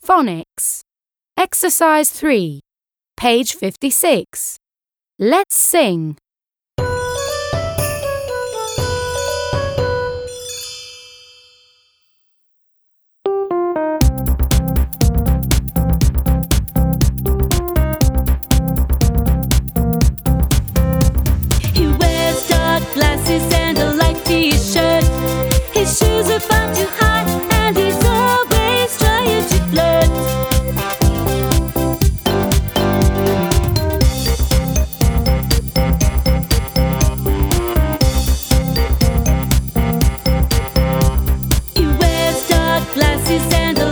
Phonics. Exercise 3, page 56. Let's sing. He wears dark glasses and a light t-shirt. His shoes are far too high and he's always trying to flirt. He wears dark glasses and